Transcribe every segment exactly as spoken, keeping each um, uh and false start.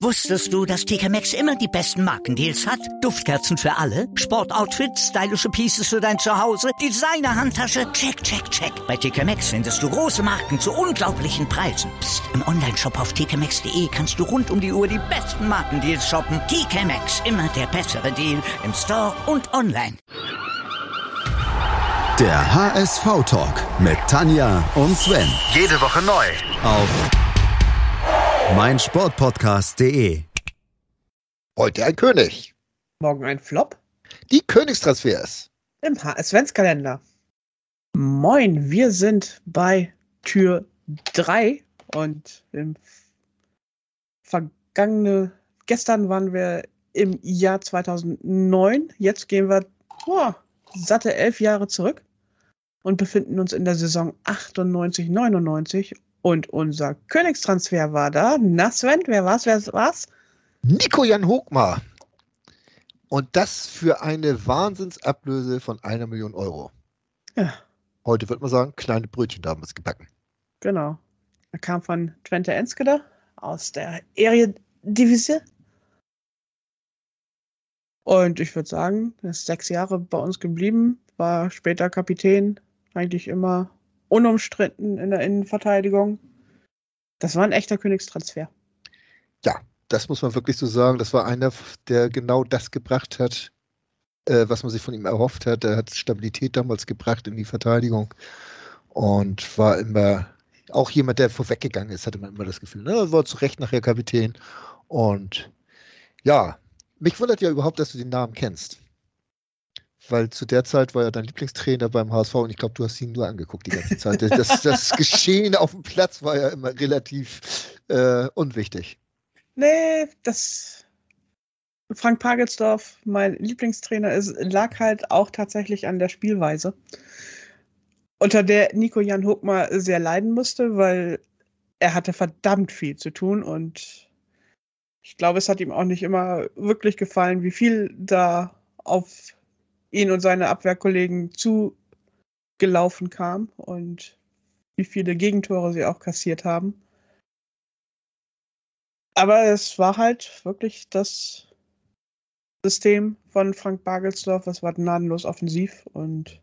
Wusstest du, dass T K Maxx immer die besten Markendeals hat? Duftkerzen für alle, Sportoutfits, stylische Pieces für dein Zuhause, Designer-Handtasche, check, check, check. Bei T K Maxx findest du große Marken zu unglaublichen Preisen. Psst. Im Onlineshop auf t k maxx punkt d e kannst du rund um die Uhr die besten Markendeals shoppen. T K Maxx, immer der bessere Deal im Store und online. Der H S V-Talk mit Tanja und Sven. Jede Woche neu. Auf meinsportpodcast punkt de. Heute ein König. Morgen ein Flop. Die Königstransfers. Im H S-Ventskalender. Moin, wir sind bei Tür drei und im vergangene, gestern waren wir im Jahr zweitausendneun. Jetzt gehen wir oh, satte elf Jahre zurück und befinden uns in der Saison achtundneunzig neunundneunzig. Und unser Königstransfer war da. Na Sven, wer war's, wer war's? Nico-Jan Hoogma. Und das für eine Wahnsinnsablöse von einer Million Euro. Ja. Heute würde man sagen, kleine Brötchen damals gebacken. Genau. Er kam von Twente Enschede aus der Eredivisie. Und ich würde sagen, er ist sechs Jahre bei uns geblieben, war später Kapitän, eigentlich immer unumstritten in der Innenverteidigung. Das war ein echter Königstransfer. Ja, das muss man wirklich so sagen. Das war einer, der genau das gebracht hat, äh, was man sich von ihm erhofft hat. Er hat Stabilität damals gebracht in die Verteidigung und war immer auch jemand, der vorweggegangen ist, hatte man immer das Gefühl. Ne? Er war zu Recht nachher Kapitän. Und ja, mich wundert ja überhaupt, dass du den Namen kennst. Weil zu der Zeit war er dein Lieblingstrainer beim H S V und ich glaube, du hast ihn nur angeguckt die ganze Zeit. Das, das Geschehen auf dem Platz war ja immer relativ äh, unwichtig. Nee, das Frank Pagelsdorf, mein Lieblingstrainer, ist, lag halt auch tatsächlich an der Spielweise, unter der Nico-Jan Hoogma sehr leiden musste, weil er hatte verdammt viel zu tun und ich glaube, es hat ihm auch nicht immer wirklich gefallen, wie viel da auf ihn und seine Abwehrkollegen zugelaufen kam und wie viele Gegentore sie auch kassiert haben. Aber es war halt wirklich das System von Frank Pagelsdorf, das war gnadenlos offensiv und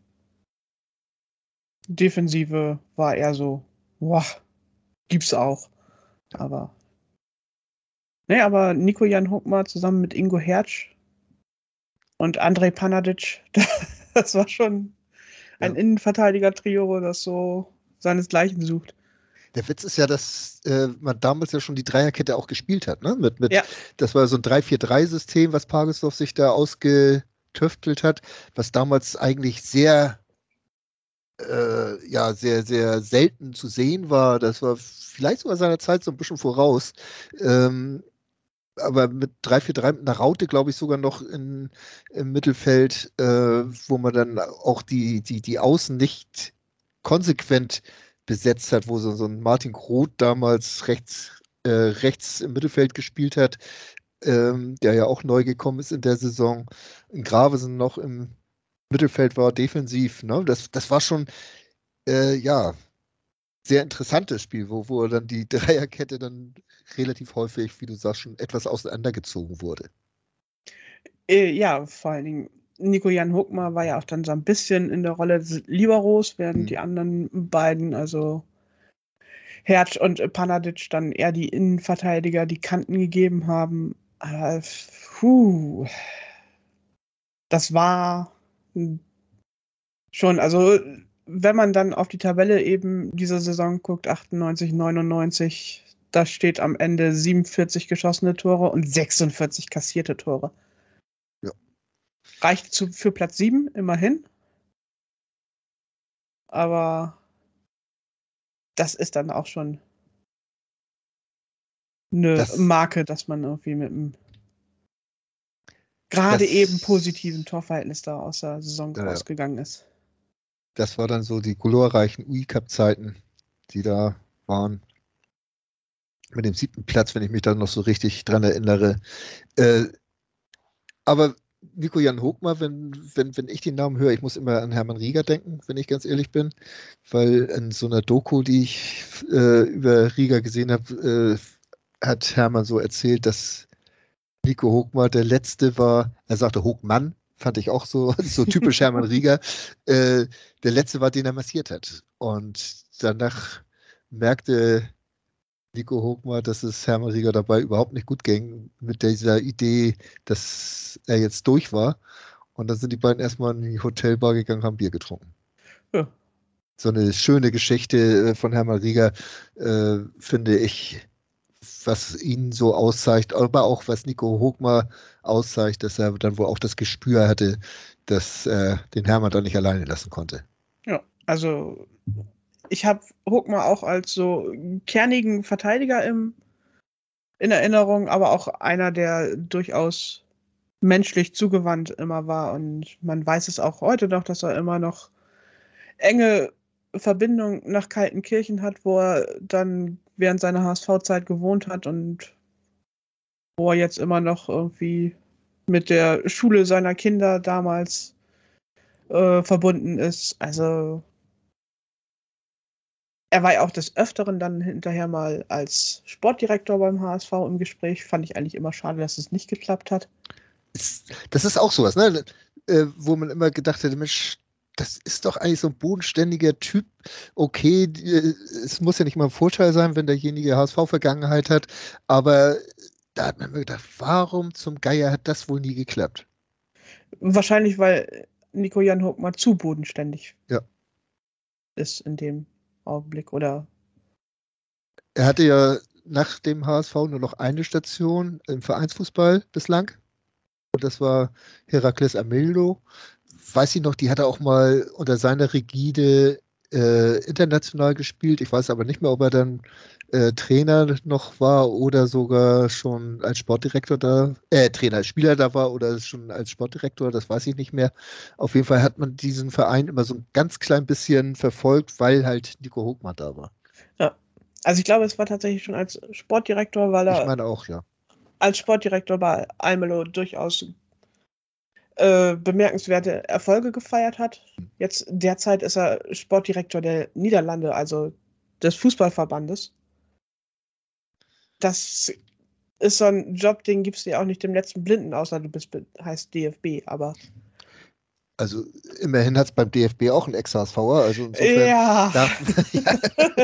Defensive war eher so, boah, gibt's auch. Aber nee, aber Nico-Jan Hoogma zusammen mit Ingo Hertz und Andrej Panadic, das war schon ein ja. Innenverteidiger-Trio, das so seinesgleichen sucht. Der Witz ist ja, dass äh, man damals ja schon die Dreierkette auch gespielt hat. Ne? Mit, mit, ja. Das war so ein drei vier drei System, was Pagelsdorf sich da ausgetüftelt hat, was damals eigentlich sehr, äh, ja, sehr, sehr selten zu sehen war. Das war vielleicht sogar seiner Zeit so ein bisschen voraus. Ähm, aber mit drei vier drei mit einer Raute, glaube ich, sogar noch in, im Mittelfeld, äh, wo man dann auch die, die, die Außen nicht konsequent besetzt hat, wo so, so ein Martin Groth damals rechts, äh, rechts im Mittelfeld gespielt hat, ähm, der ja auch neu gekommen ist in der Saison. In Gravesen noch im Mittelfeld war, defensiv. Ne? Das, das war schon, äh, ja, sehr interessantes Spiel, wo, wo dann die Dreierkette dann relativ häufig, wie du sagst, schon etwas auseinandergezogen wurde. Äh, ja, vor allen Dingen Nico-Jan Hoogma war ja auch dann so ein bisschen in der Rolle des Liberos, während hm. die anderen beiden, also Hertz und Panadic, dann eher die Innenverteidiger die Kanten gegeben haben. Aber, puh, das war schon, also wenn man dann auf die Tabelle eben dieser Saison guckt, achtundneunzig neunundneunzig, da steht am Ende siebenundvierzig geschossene Tore und sechsundvierzig kassierte Tore. Ja. Reicht zu, für Platz sieben, immerhin. Aber das ist dann auch schon eine das, Marke, dass man irgendwie mit einem gerade das, eben positiven Torverhältnis da aus der Saison ja, rausgegangen ist. Das war dann so die glorreichen U I-Cup-Zeiten, die da waren. Mit dem siebten Platz, wenn ich mich da noch so richtig dran erinnere. Äh, aber Nico-Jan Hoogma, wenn, wenn, wenn ich den Namen höre, ich muss immer an Hermann Rieger denken, wenn ich ganz ehrlich bin, weil in so einer Doku, die ich äh, über Rieger gesehen habe, äh, hat Hermann so erzählt, dass Nico Hogmar der Letzte war, er sagte Hogmann, fand ich auch so, so typisch Hermann Rieger, äh, der Letzte war, den er massiert hat. Und danach merkte Nico Hogmar, dass es Hermann Rieger dabei überhaupt nicht gut ging mit dieser Idee, dass er jetzt durch war. Und dann sind die beiden erstmal in die Hotelbar gegangen, haben Bier getrunken. Ja. So eine schöne Geschichte von Hermann Rieger, äh, finde ich, was ihn so auszeichnet, aber auch was Nico Hogmar auszeichnet, dass er dann wohl auch das Gespür hatte, dass er den Hermann da nicht alleine lassen konnte. Ja, also ich habe Hogmar auch als so kernigen Verteidiger im, in Erinnerung, aber auch einer, der durchaus menschlich zugewandt immer war. Und man weiß es auch heute noch, dass er immer noch enge Verbindung nach Kaltenkirchen hat, wo er dann während seiner H S V-Zeit gewohnt hat und wo er jetzt immer noch irgendwie mit der Schule seiner Kinder damals äh, verbunden ist. Also er war ja auch des Öfteren dann hinterher mal als Sportdirektor beim H S V im Gespräch. Fand ich eigentlich immer schade, dass es nicht geklappt hat. Das ist auch sowas, ne? Äh, wo man immer gedacht hätte, Mensch, das ist doch eigentlich so ein bodenständiger Typ. Okay, es muss ja nicht mal ein Vorteil sein, wenn derjenige H S V-Vergangenheit hat, aber da hat man mir gedacht, warum zum Geier hat das wohl nie geklappt? Wahrscheinlich, weil Nico-Jan Hogmar zu bodenständig ja. ist in dem Augenblick, oder? Er hatte ja nach dem H S V nur noch eine Station im Vereinsfußball bislang. Und das war Herakles Amildo. Weiß ich noch, die hat er auch mal unter seiner Rigide äh, international gespielt. Ich weiß aber nicht mehr, ob er dann äh, Trainer noch war oder sogar schon als Sportdirektor da, äh, Trainer, als Spieler da war oder schon als Sportdirektor, das weiß ich nicht mehr. Auf jeden Fall hat man diesen Verein immer so ein ganz klein bisschen verfolgt, weil halt Nico Hogmar da war. Ja, also ich glaube, es war tatsächlich schon als Sportdirektor, weil er ich meine auch, ja. als Sportdirektor bei Almelo durchaus äh, bemerkenswerte Erfolge gefeiert hat. Jetzt derzeit ist er Sportdirektor der Niederlande, also des Fußballverbandes. Das ist so ein Job, den gibst du ja auch nicht dem letzten Blinden, außer du bist, heißt D F B, aber also immerhin hat es beim D F B auch einen Ex-H S V er, also insofern ja. Darf, ja.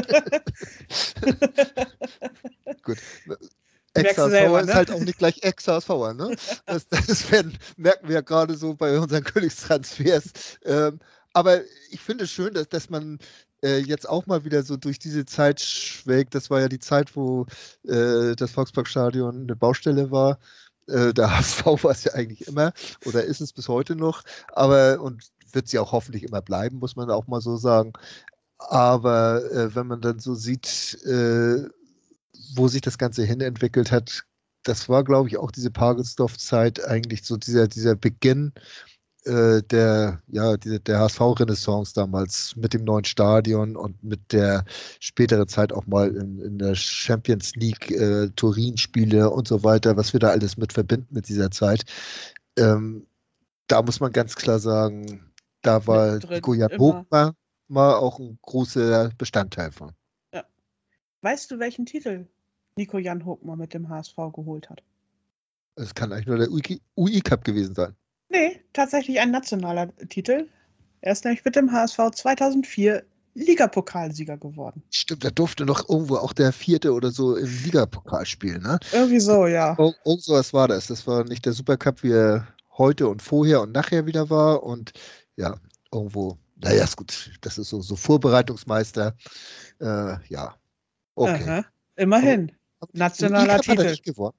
Gut. Ex-H S V er ist ne? halt auch nicht gleich Ex-H S V er, ne? Das, das werden, merken wir ja gerade so bei unseren Königstransfers. Ähm, aber ich finde es schön, dass, dass man äh, jetzt auch mal wieder so durch diese Zeit schwelgt. Das war ja die Zeit, wo äh, das Volksparkstadion eine Baustelle war. Äh, der H S V war es ja eigentlich immer oder ist es bis heute noch, aber und wird sie auch hoffentlich immer bleiben, muss man auch mal so sagen. Aber äh, wenn man dann so sieht, äh, wo sich das Ganze hin entwickelt hat, das war, glaube ich, auch diese Pagelsdorf-Zeit eigentlich so dieser, dieser Beginn äh, der, ja, diese, der H S V-Renaissance damals mit dem neuen Stadion und mit der späteren Zeit auch mal in, in der Champions League äh, Turin-Spiele und so weiter, was wir da alles mit verbinden mit dieser Zeit. Ähm, da muss man ganz klar sagen, da war Nico-Jan Hogmar mal auch ein großer Bestandteil von. Ja. Weißt du, welchen Titel Nico-Jan Hogmar mit dem H S V geholt hat? Es kann eigentlich nur der U I-Cup gewesen sein. Nee, tatsächlich ein nationaler Titel. Er ist nämlich mit dem H S V zweitausendvier Ligapokalsieger geworden. Stimmt, da durfte noch irgendwo auch der Vierte oder so im Ligapokal spielen, ne? Irgendwie so, ja. Ir irgend sowas war das. Das war nicht der Supercup, wie er heute und vorher und nachher wieder war. Und ja, irgendwo, naja, ist gut. Das ist so, so Vorbereitungsmeister. Äh, ja, okay. Aha, immerhin. Aber, aber nationaler Titel. Hat er nicht gewonnen.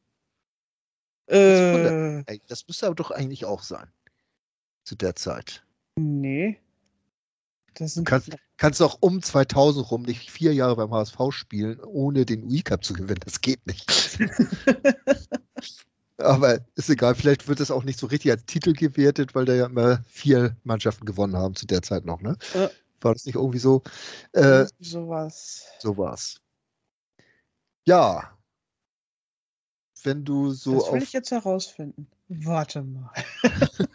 Äh, das, das müsste aber doch eigentlich auch sein. Zu der Zeit. Nee. Das sind du kannst, kannst auch um zweitausend rum nicht vier Jahre beim H S V spielen, ohne den U I-Cup zu gewinnen. Das geht nicht. Aber ist egal, vielleicht wird es auch nicht so richtig als Titel gewertet, weil da ja immer vier Mannschaften gewonnen haben zu der Zeit noch, ne? Ja. War das nicht irgendwie so? Äh, so war's. So war's. Ja. Wenn du so das will auf ich jetzt herausfinden. Warte mal.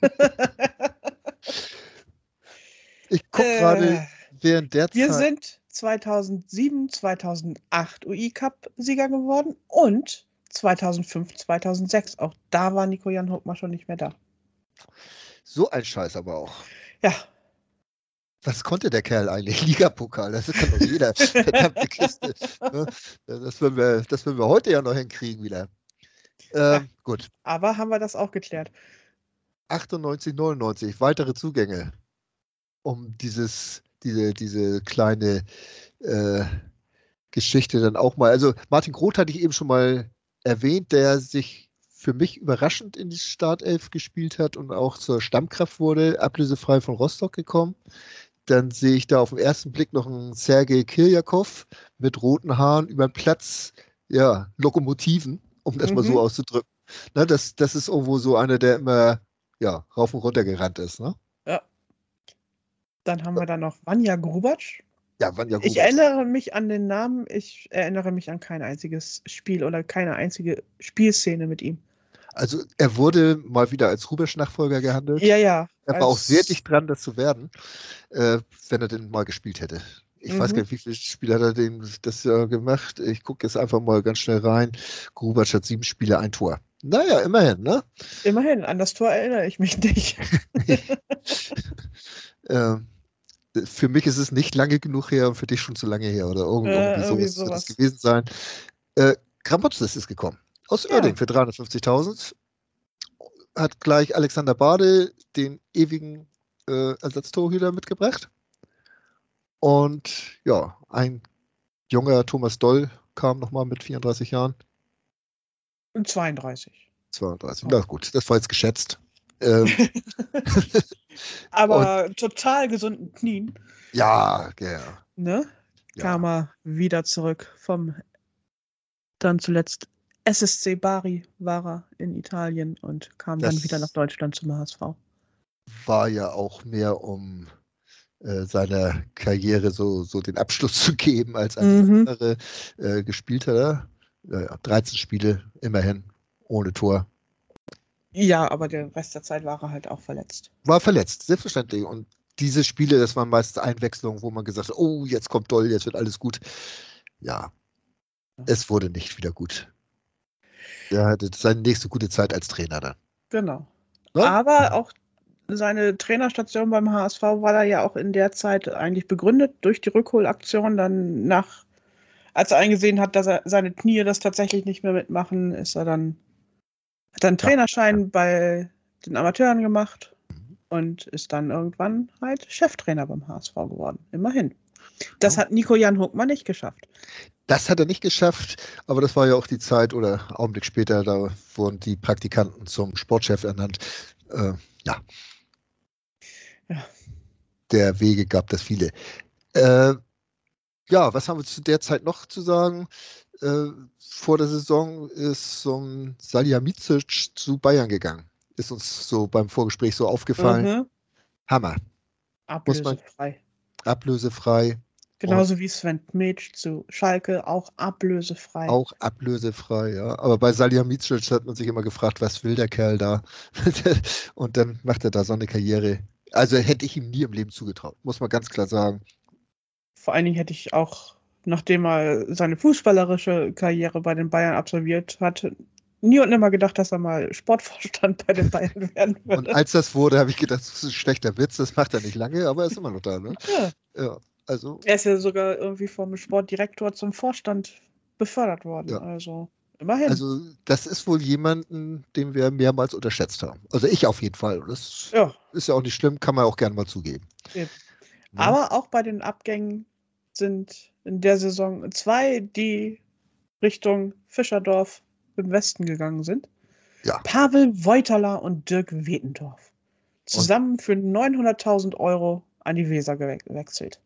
Ich gucke äh, gerade während der wir Zeit. Wir sind zweitausendsieben, zweitausendacht U I-Cup-Sieger geworden und zweitausendfünf, zweitausendsechs. Auch da war Nico-Jan Huckma schon nicht mehr da. So ein Scheiß aber auch. Ja. Was konnte der Kerl eigentlich? Ligapokal, das kann doch jeder. Verdammte Kiste. Das würden wir, das würden wir heute ja noch hinkriegen wieder. Ähm, ja, gut. Aber haben wir das auch geklärt. achtundneunzig, neunundneunzig, weitere Zugänge, um dieses, diese, diese kleine äh, Geschichte dann auch mal. Also Martin Groth hatte ich eben schon mal erwähnt, der sich für mich überraschend in die Startelf gespielt hat und auch zur Stammkraft wurde, ablösefrei von Rostock gekommen. Dann sehe ich da auf den ersten Blick noch einen Sergei Kirjakov mit roten Haaren über den Platz, ja, Lokomotiven, um das mhm. mal so auszudrücken. Ne, das, das ist irgendwo so einer, der immer ja, rauf und runter gerannt ist. Ne? Ja. Dann haben wir da noch Vanja Grubac. Ja, Vanja Grubac. Ich erinnere mich an den Namen, ich erinnere mich an kein einziges Spiel oder keine einzige Spielszene mit ihm. Also er wurde mal wieder als Rubesch-Nachfolger gehandelt. Ja, ja. Er war auch sehr dicht dran, das zu werden, äh, wenn er denn mal gespielt hätte. Ich mhm. weiß gar nicht, wie viele Spiele hat er denn das Jahr gemacht. Ich gucke jetzt einfach mal ganz schnell rein. Grubac hat sieben Spiele, ein Tor. Naja, immerhin, ne? Immerhin, an das Tor erinnere ich mich nicht. äh, für mich ist es nicht lange genug her und für dich schon zu lange her. Oder irgendwie, äh, irgendwie sowas wird das gewesen sein. Äh, Gramotzes ist gekommen. Aus ja. Oerding für dreihundertfünfzigtausend. Hat gleich Alexander Bade, den ewigen äh, Ersatztorhüter, mitgebracht. Und ja, ein junger Thomas Doll kam nochmal mit vierunddreißig Jahren. Und zweiunddreißig. zweiunddreißig, na gut, das war jetzt geschätzt. Ähm, Aber und, total gesunden Knien. Ja, ja. Ne? Ja. Kam er wieder zurück vom dann zuletzt S S C Bari war er in Italien und kam das dann wieder nach Deutschland zum H S V. War ja auch mehr, um äh, seiner Karriere so, so den Abschluss zu geben, als alles mhm. andere äh, gespielt hat. Er. Ja, dreizehn Spiele, immerhin, ohne Tor. Ja, aber den Rest der Zeit war er halt auch verletzt. War verletzt, selbstverständlich. Und diese Spiele, das waren meist Einwechslungen, wo man gesagt hat, oh, jetzt kommt Doll, jetzt wird alles gut. Ja, ja. Es wurde nicht wieder gut. Er hatte seine nächste gute Zeit als Trainer dann. Genau. Ja? Aber auch seine Trainerstation beim H S V war da ja auch in der Zeit eigentlich begründet durch die Rückholaktion. Dann nach, als er eingesehen hat, dass er seine Knie das tatsächlich nicht mehr mitmachen, ist er dann, hat dann einen Trainerschein ja. bei den Amateuren gemacht und ist dann irgendwann halt Cheftrainer beim H S V geworden. Immerhin. Das ja. hat Nico-Jan Huckma nicht geschafft. Das hat er nicht geschafft, aber das war ja auch die Zeit oder einen Augenblick später, da wurden die Praktikanten zum Sportchef ernannt. Äh, ja. ja. Der Wege gab das viele. Äh, ja, was haben wir zu der Zeit noch zu sagen? Äh, vor der Saison ist so ein Salihamidzic zu Bayern gegangen. Ist uns so beim Vorgespräch so aufgefallen. Mhm. Hammer. Ablösefrei. Man, ablösefrei. Genauso und wie Sven Kmiec zu Schalke, auch ablösefrei. Auch ablösefrei, ja. Aber bei Salihamidzic hat man sich immer gefragt, was will der Kerl da? Und dann macht er da so eine Karriere. Also hätte ich ihm nie im Leben zugetraut, muss man ganz klar sagen. Vor allen Dingen hätte ich auch, nachdem er seine fußballerische Karriere bei den Bayern absolviert hat, nie und nimmer gedacht, dass er mal Sportvorstand bei den Bayern werden würde. Und als das wurde, habe ich gedacht, das ist ein schlechter Witz, das macht er nicht lange, aber er ist immer noch da, ne? Ja. Ja. Also, er ist ja sogar irgendwie vom Sportdirektor zum Vorstand befördert worden. Ja. Also immerhin. Also das ist wohl jemanden, den wir mehrmals unterschätzt haben. Also ich auf jeden Fall. Das ja. ist ja auch nicht schlimm, kann man auch gerne mal zugeben. Ja. Aber auch bei den Abgängen sind in der Saison zwei, die Richtung Fischerdorf im Westen gegangen sind. Ja. Pavel Wojtala und Dirk Wetendorf. Zusammen und? für neunhunderttausend Euro an die Weser gewechselt.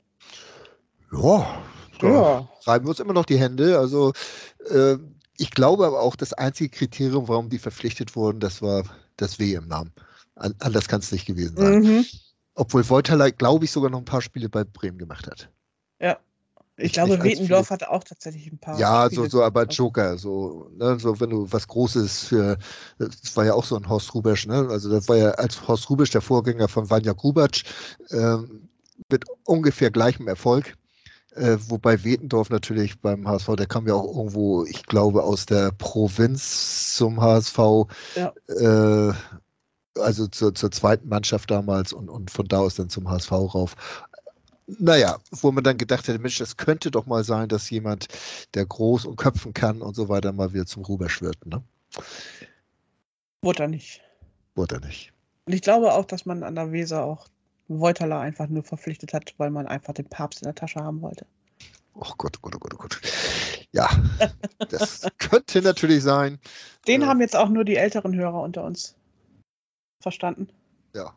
Ja, da ja. reiben wir uns immer noch die Hände. Also äh, ich glaube aber auch, das einzige Kriterium, warum die verpflichtet wurden, das war das W im Namen. An, anders kann es nicht gewesen sein. Mhm. Obwohl Wojtala, glaube ich, sogar noch ein paar Spiele bei Bremen gemacht hat. Ja, ich nicht, glaube, nicht Wetendorf hatte auch tatsächlich ein paar Ja, Spiele. so, so aber Joker, so, ne, so wenn du was Großes für, das war ja auch so ein Horst Rubesch, ne? Also das war ja als Horst Rubesch der Vorgänger von Vanja Grubac, ähm, mit ungefähr gleichem Erfolg. Äh, wobei Wetendorf natürlich beim H S V, der kam ja auch irgendwo, ich glaube, aus der Provinz zum H S V, Ja. äh, also zur, zur zweiten Mannschaft damals und, und von da aus dann zum H S V rauf. Naja, wo man dann gedacht hätte, Mensch, das könnte doch mal sein, dass jemand, der groß und köpfen kann und so weiter, mal wieder zum Ruber schwirrt, ne? Wurde er nicht. Wurde er nicht. Und ich glaube auch, dass man an der Weser auch Wojtala einfach nur verpflichtet hat, weil man einfach den Papst in der Tasche haben wollte. Oh Gott, oh Gott, oh Gott, oh Gott. Ja, das könnte natürlich sein. Den äh, haben jetzt auch nur die älteren Hörer unter uns verstanden. Ja.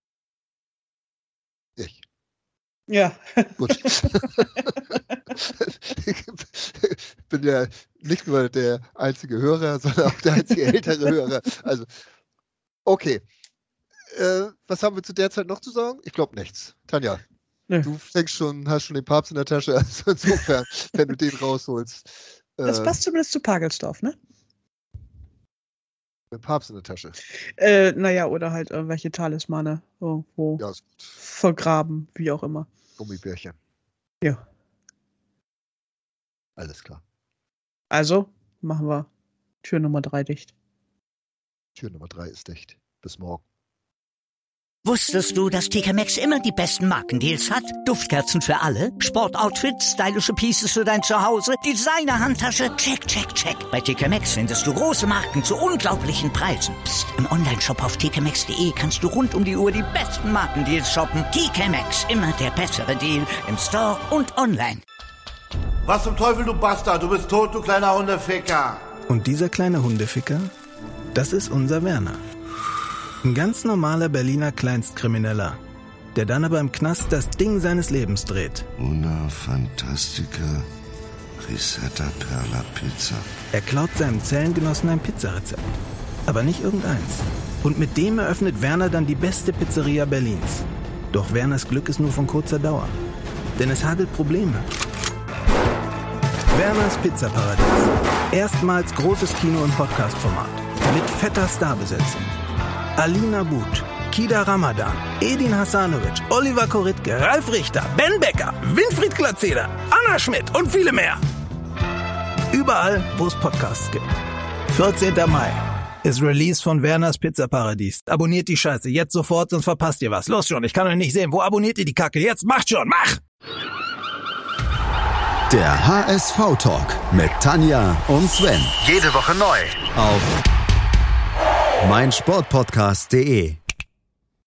Ich. Ja. Gut. Ich bin ja nicht nur der einzige Hörer, sondern auch der einzige ältere Hörer. Also, okay. Äh, was haben wir zu der Zeit noch zu sagen? Ich glaube nichts. Tanja, Nö. du fängst schon, hast schon den Papst in der Tasche, also insofern, wenn du den rausholst. Äh, Das passt zumindest zu Pagelsdorf, ne? den Papst in der Tasche. Äh, naja, oder halt irgendwelche Talismane irgendwo Ja, ist gut. vergraben, wie auch immer. Gummibärchen. Ja. Alles klar. Also machen wir Tür Nummer drei dicht. Tür Nummer drei ist dicht. Bis morgen. Wusstest du, dass T K Maxx immer die besten Markendeals hat? Duftkerzen für alle, Sportoutfits, stylische Pieces für dein Zuhause, Designer-Handtasche, check, check, check. Bei T K Maxx findest du große Marken zu unglaublichen Preisen. Psst. Im Onlineshop auf t k maxx punkt d e kannst du rund um die Uhr die besten Markendeals shoppen. T K Maxx, immer der bessere Deal im Store und online. Was zum Teufel, du Bastard? Du bist tot, du kleiner Hundeficker. Und dieser kleine Hundeficker, das ist unser Werner. Ein ganz normaler Berliner Kleinstkrimineller, der dann aber im Knast das Ding seines Lebens dreht. Una Fantastica Risetta Perla Pizza. Er klaut seinem Zellengenossen ein Pizzarezept. Aber nicht irgendeins. Und mit dem eröffnet Werner dann die beste Pizzeria Berlins. Doch Werners Glück ist nur von kurzer Dauer. Denn es hagelt Probleme. Werners Pizzaparadies. Erstmals großes Kino- und Podcast-Format. Mit fetter Starbesetzung. Alina But, Kida Ramadan, Edin Hasanovic, Oliver Koritke, Ralf Richter, Ben Becker, Winfried Glatzeder, Anna Schmidt und viele mehr. Überall, wo es Podcasts gibt. vierzehnter Mai ist Release von Werners Pizzaparadies. Abonniert die Scheiße jetzt sofort, sonst verpasst ihr was. Los schon, ich kann euch nicht sehen. Wo abonniert ihr die Kacke? Jetzt macht schon, mach! Der H S V-Talk mit Tanja und Sven. Jede Woche neu. Auf meinsportpodcast punkt de